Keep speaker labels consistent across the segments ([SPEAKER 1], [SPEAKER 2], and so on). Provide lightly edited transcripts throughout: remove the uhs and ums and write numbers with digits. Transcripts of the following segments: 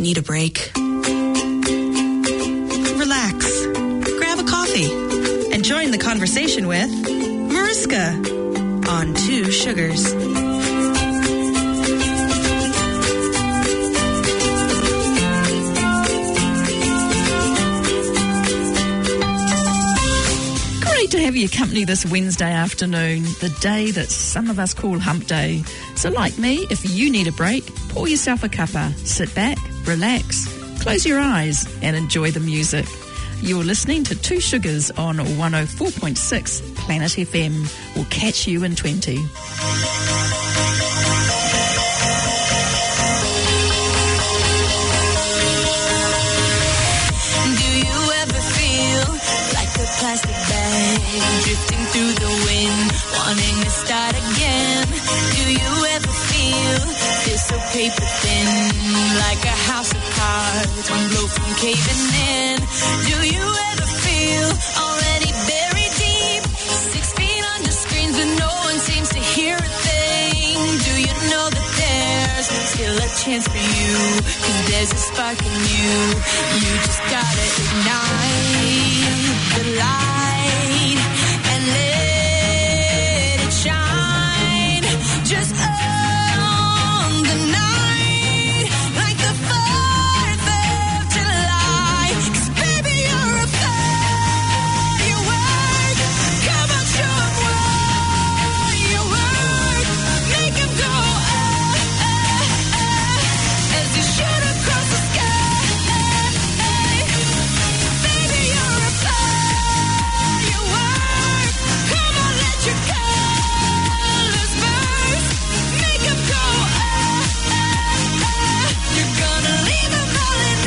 [SPEAKER 1] Need a break? Relax. Grab a coffee and join the conversation with Mariska on Two Sugars.
[SPEAKER 2] To have your company this Wednesday afternoon, the day that some of us call hump day. So like me, if you need a break, pour yourself a cuppa, sit back, relax, close your eyes and enjoy the music. You're listening to Two Sugars on 104.6 Planet FM. We'll catch you in 20.
[SPEAKER 3] Plastic bag drifting through the wind, wanting to start again. Do you ever feel so paper thin, like a house of cards, one blow from caving in? Do you ever feel already buried deep, 6 feet under screens but no one seems to hear a thing? Do you know that there's still a chance for you, 'cause there's a spark in you, you just gotta ignite the light and let it shine just on the night, like the 4th of July. 'Cause baby, you're a firework. Come on, show 'em what you work. Make 'em go as you shoot across the sky. Baby, you're a firework. Come on, let your colors burst. Make 'em go You're gonna leave 'em all in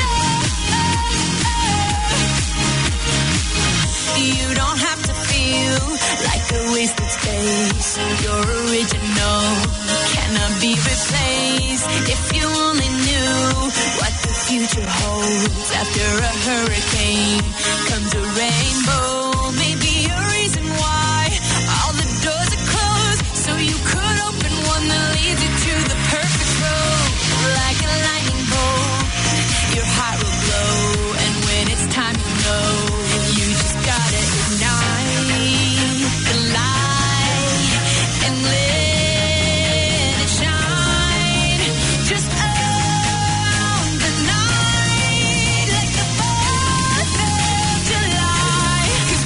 [SPEAKER 3] You don't have to feel like a wasted space. You're original, cannot be replaced. If you only knew what the future holds. After a hurricane comes a rainbow. Maybe a reason why all the doors are closed, so you could open one that leads you to the perfect road. Like a lightning bolt, your heart will glow, and when it's time to know, you just gotta ignite the light and let it shine just on the night, like the 4th of July. 'Cause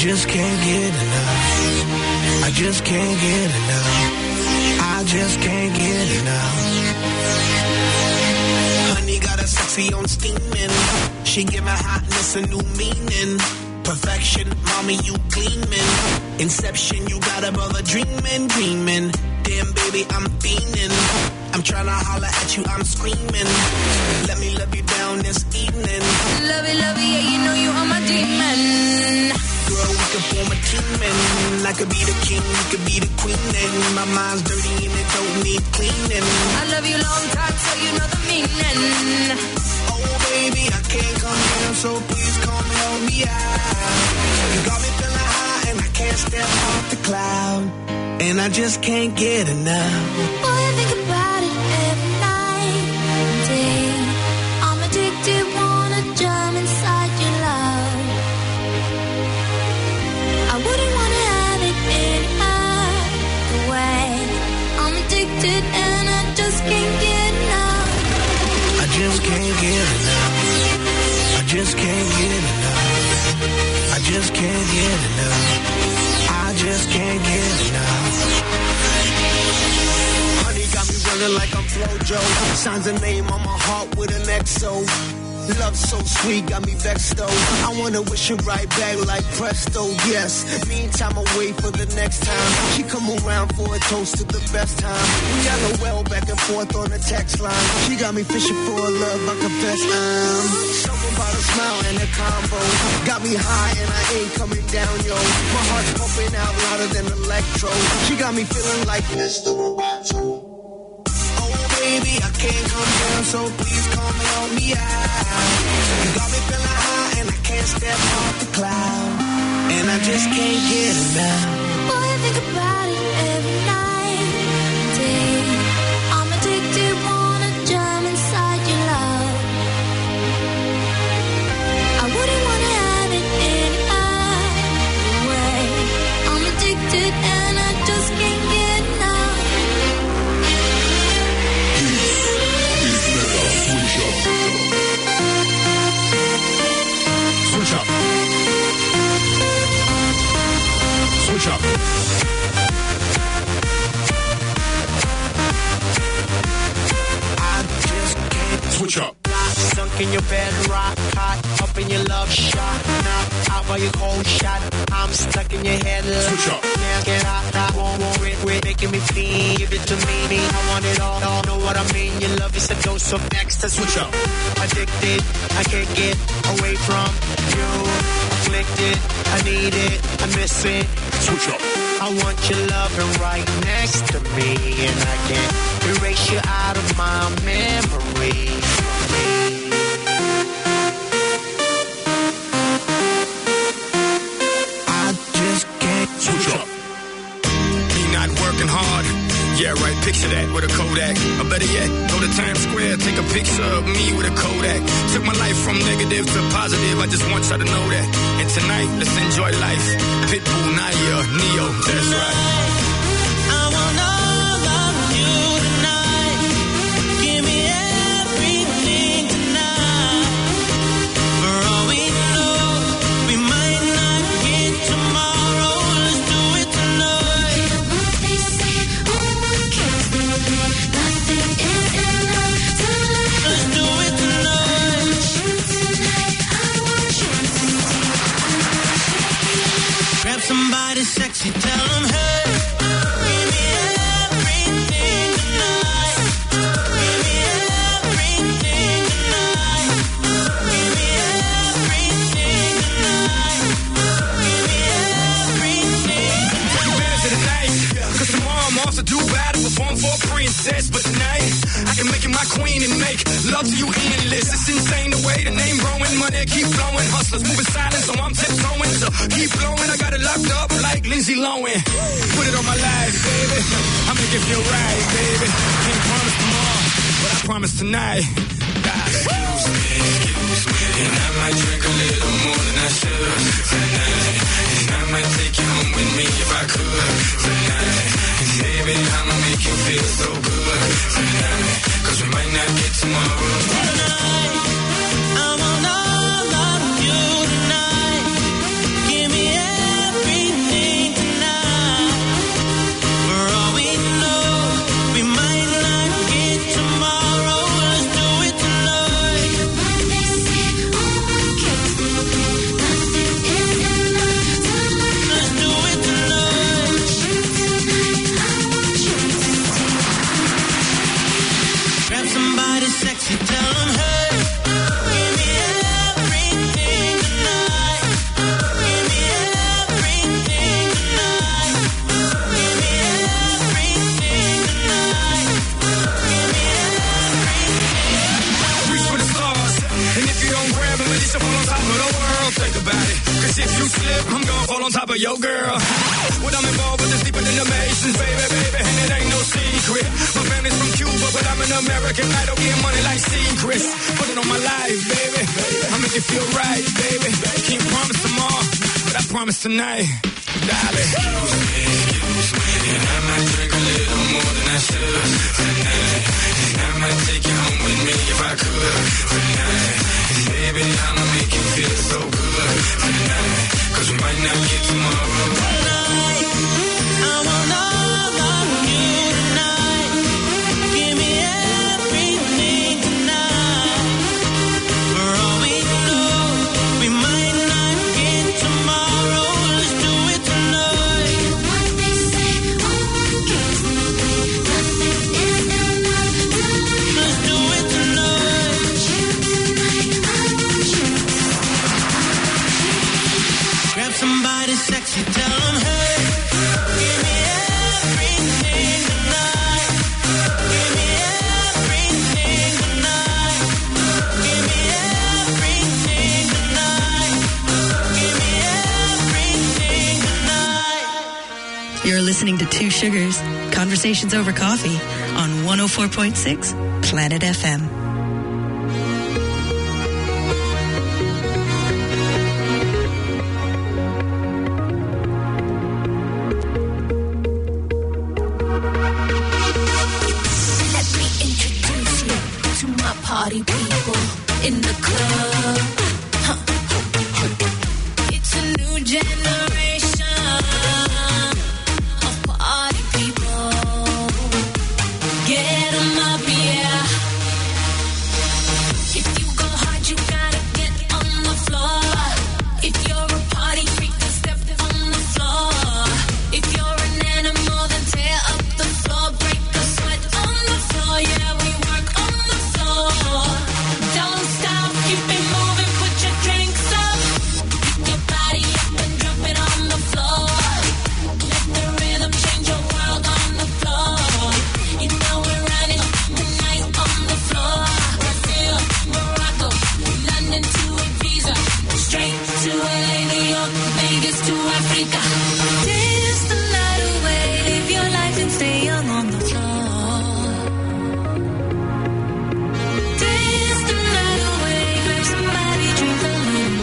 [SPEAKER 4] just can't get enough. I just can't get enough. I just can't get enough. Honey got a sexy on steaming. She give my hotness a new meaning. Perfection, mommy, you gleaming. Inception, you got a brother dreaming, dreaming. Damn, baby, I'm fiending. I'm trying to holler at you, I'm screaming. Let me love you down this evening.
[SPEAKER 3] Love it, yeah, you know you are my demon.
[SPEAKER 4] Girl, we could form a team and I could be the king, you could be the queen. And my mind's dirty and it don't need cleaning.
[SPEAKER 3] I love you long time, so you know the meaning.
[SPEAKER 4] Oh, baby, I can't come down, so please come help me out. You got me feeling high and I can't step off the cloud. And I just can't get enough.
[SPEAKER 3] Boy, I think about it every night and day. I'm addicted, wanna jump inside your love. I wouldn't wanna have it any other way. I'm addicted and I just can't get enough.
[SPEAKER 4] I just can't get enough. I just can't get enough. I just can't get enough. I just can't get enough. Honey got me running like I'm Flojo. Signs a name on my heart with an XO. Love so sweet, got me vexed though. I wanna wish it right back like presto, yes. Meantime, I wait for the next time. She come around for a toast to the best time. We LOL back and forth on the text line. She got me fishing for a love, I confess I'm. Something about a smile and a combo. Got me high and I ain't coming down, yo. My heart's pumping out louder than electro. She got me feeling like Mr. Roboto. Baby, I can't come down, so please come help me out. You got me feeling high and I can't step off the cloud. And I just can't get enough.
[SPEAKER 3] Boy, I think about it every night and day. I'm addicted, wanna jump inside your love. I wouldn't wanna have it any other way. I'm addicted and I just can't get enough.
[SPEAKER 5] Switch up. Switch up.
[SPEAKER 4] I just can't
[SPEAKER 5] switch up.
[SPEAKER 4] Sunk in your bed, rock hot, up in your love shot. Now out by your cold shot, I'm stuck in your head.
[SPEAKER 5] Switch up.
[SPEAKER 4] Can't get out, I won't quit, making me feel. Give it to me, I want it all. Know what I mean? Your love is a dose of next.
[SPEAKER 5] Switch up.
[SPEAKER 4] Addicted, I can't get away from you. Afflicted, I need it, I miss it.
[SPEAKER 5] Switch up.
[SPEAKER 4] I want your loving right next to me, and I can't erase you out of my memory. I just can't
[SPEAKER 5] switch up. Me not working hard. Yeah, right, picture that with a Kodak. Or better yet, go to Times Square, take a picture of me with a Kodak. Took my life from negative to positive, I just want y'all to know that. And tonight, let's enjoy life. Pitbull, Naya, Neo, that's right.
[SPEAKER 4] I want all of you tonight. Give me everything tonight. For all we know, we might not get tomorrow. Let's do it tonight.
[SPEAKER 3] They say, oh, I can't believe nothing is enough tonight.
[SPEAKER 4] Let's do it tonight.
[SPEAKER 3] I want you tonight.
[SPEAKER 4] Grab somebody sexy, tell them, hey. Give me everything tonight. Give me everything tonight. Give me everything tonight. Give me everything.
[SPEAKER 5] Take advantage of the night, cause tomorrow I'm off to Dubai to perform for a princess. But tonight, I can make you my queen and make love to you endless. It's insane the way the name growing, money keep flowing. Hustlers moving silent, so I'm tiptoeing. So keep blowing, I got it locked up like Lindsay Lohan. Put it on my life, baby. I'll make it feel right, baby. Can't promise tomorrow, but I promise tonight. Excuse me, and I might drink a little more than I should tonight. And I might take you home with me if I could tonight. And baby, I'ma make you feel so good tonight. Cause we might not get tomorrow.
[SPEAKER 4] Tonight, I want all of you tonight. Give me everything.
[SPEAKER 5] slip, I'm gonna fall on top of your girl. When I'm involved with this deeper than the Masons, baby, and it ain't no secret. My family's from Cuba, but I'm an American idol, getting money like secrets. Put it on my life, baby. I make it feel right, baby. Can't promise tomorrow, but I promise tonight, darling. Excuse me, and I might drink a little more than I should tonight. And I might take you home with me if I could tonight. And baby, I'ma make you feel so good tonight. 'Cause we might not get tomorrow.
[SPEAKER 6] Tonight, I want all of you tonight. Give me everything tonight. For all we know, we might not get tomorrow. Let's do it tonight. What they say, let's do it tonight. Grab somebody sexy, tell them, hey, give me everything tonight. Give me everything tonight. Give me everything tonight. Give me everything tonight.
[SPEAKER 1] You're listening to Two Sugars, Conversations Over Coffee on 104.6 Planet FM.
[SPEAKER 3] Let me introduce you to my party people in the club. Huh. It's a new generation of party people. Get 'em up, yeah. If you go hard, you gotta get on the floor. If you're a party freak, then step on the floor. If you're an animal, then tear up the floor. Break the sweat on the floor, yeah, we work on the floor. Don't stop, keep it moving, put your drinks up. Pick your body up and drop it on the floor. Let the rhythm change your world on the floor. You know we're running the night on the floor. Brazil, Morocco, London to Ibiza, straight to LA, New York, Vegas to Africa. Dance the night away, live your life and stay young on the floor. Dance the night away, grab somebody, drink a little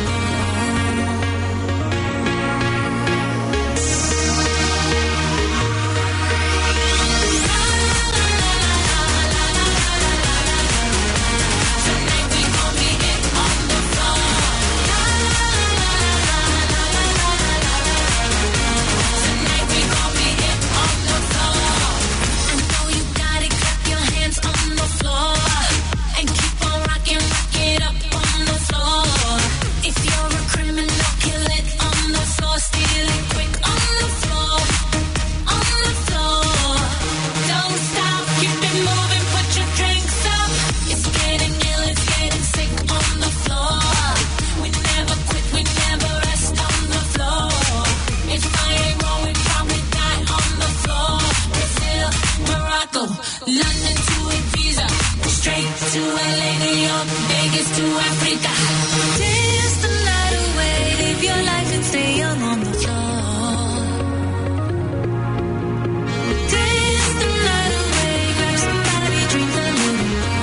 [SPEAKER 3] Tonight we gon' be it on the floor. Tonight we gon' be it on the floor. I know you got it, clap your hands on the floor. And keep on rocking, rock it up on the floor. If you're a criminal, kill it on the floor. Steal it quick on the floor. On the floor. Don't stop, keep it moving, put your drinks up. It's getting ill, it's getting sick on the floor. We never quit, we never rest on the floor. If I ain't wrong, we probably die on the floor. Brazil, Morocco, London to Ibiza, straight to LA, New York, Vegas to Africa. Dance the night away, live your life and stay young on the floor. Dance the night away, grab somebody, drink a little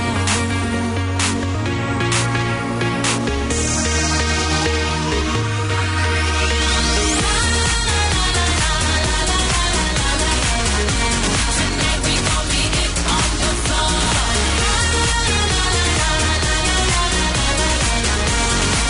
[SPEAKER 3] Tonight we gon' be it on the floor.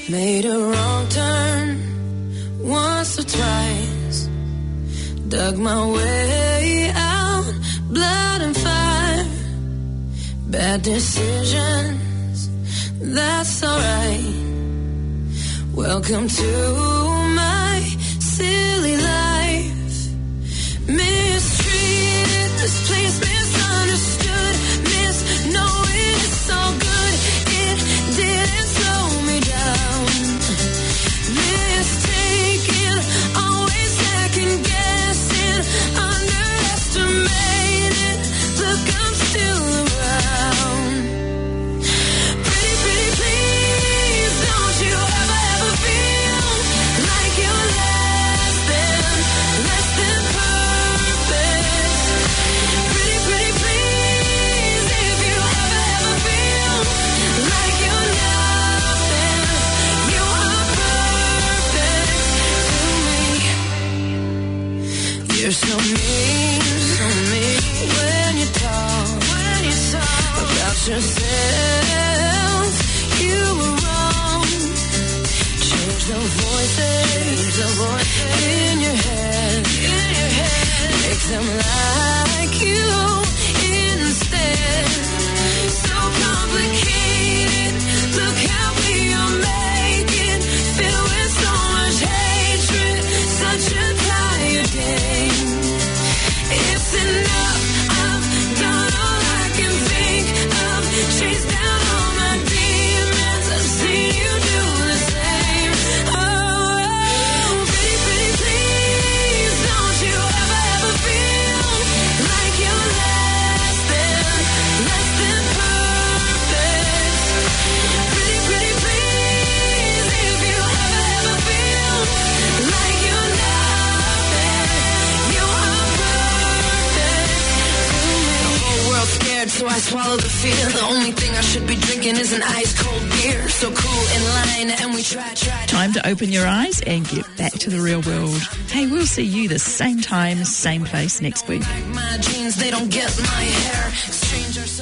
[SPEAKER 3] Made a wrong turn once or twice. Dug my way out, blood and fire. Bad decisions, that's alright. Welcome to my silly life. Mistreated, misplaced, misunderstood, knowing it's all good. It didn't slow me down. Mistaken, always second guessing, underestimated. Look, I'm still around. Pretty, pretty, please, don't you ever feel like you're less than perfect. Pretty, pretty, please, if you ever feel like you're nothing, you are perfect to me. You're so mean when you talk about yourself. You were wrong. Change the voices in your head. Make them like you instead. So complicated. Look how we are making. Filled with so much hatred. Such a tired game. It's enough. I've done all I can think of. Chase down all my demons. I've seen you do the same. Oh, pretty, pretty, please, don't you ever feel like you're less than perfect. Pretty, pretty, please, if you ever feel like you're nothing, you are perfect to me. The whole world's scared, so I swallow the fear. The only thing I should be drinking is an ice cold beer. So cool in line, and we try.
[SPEAKER 2] Time to open your eyes and get back to the real world. Hey, we'll see you the same time, same place next week.
[SPEAKER 3] My jeans, they don't get my hair. Strangers.